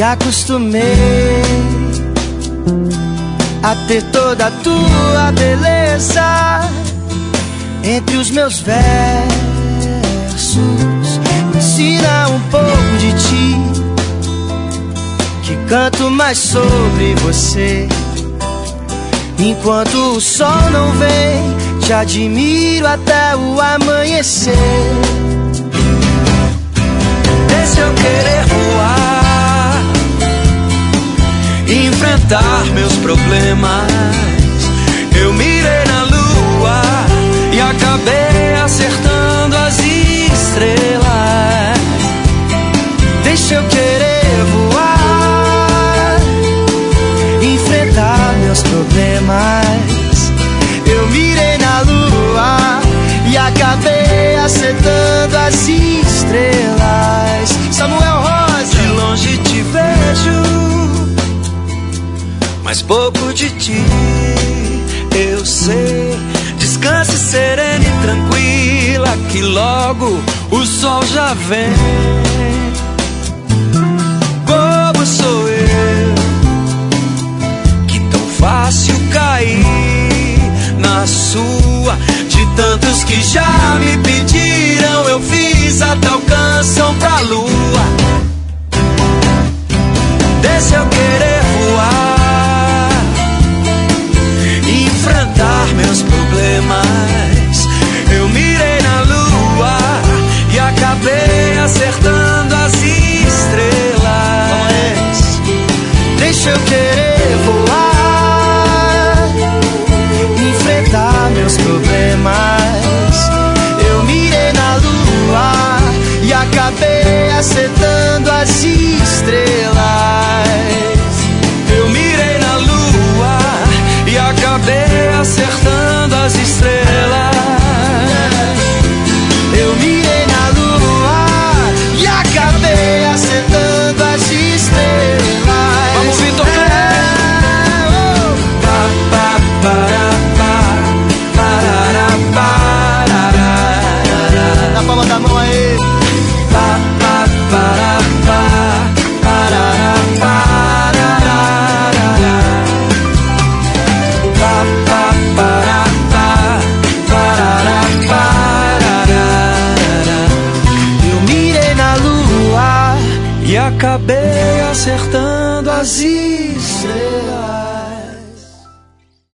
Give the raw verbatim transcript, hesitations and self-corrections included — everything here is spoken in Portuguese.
acostumei a ter toda a tua beleza entre os meus versos. Me ensina um pouco de ti, que canto mais sobre você. Enquanto o sol não vem, te admiro até o amanhecer. Deixa eu querer voar, enfrentar meus problemas. Eu mirei na lua e acabei acertando as estrelas. Deixa eu querer voar, enfrentar meus problemas. Eu mirei na lua e acabei acertando as estrelas. Samuel Rosa, de longe te vejo, mas pouco de ti eu sei. Descanse serena e tranquila, que logo o sol já vem. Bobo sou eu, que tão fácil cair na sua. De tantos que já me pediram, eu fiz até o canção pra lua. Deixa eu querer voar, enfrentar meus problemas. Eu mirei na lua e acabei acertando as estrelas. Deixa eu querer voar, enfrentar meus problemas. Eu mirei na lua e acabei acertando as estrelas. Eu mirei na lua e acabei acertando as estrelas. Eu mirei na lua e acabei acertando as estrelas. Vamos, Vitor! É, oh. Pa, pa, para, pa, parará, parará. Na palma da mão aí. Pa, pa, para, pa, parará, parará. Pa, pa, para, pa, parará, parará. Eu mirei na lua e acabei acertando as estrelas.